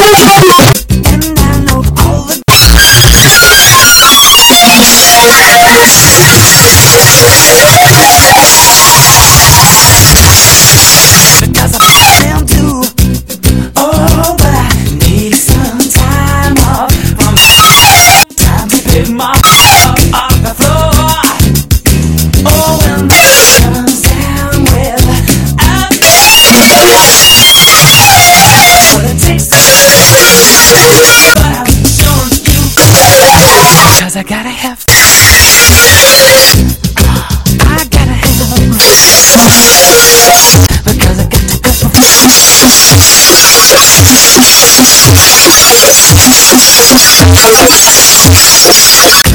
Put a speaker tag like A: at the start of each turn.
A: And I know all the because I them too. Oh, but I need some time off from time to pick my off the floor. Oh, when the sun's down, well, what it takes to but I'm showing you cause I gotta have I gotta have because I got to go.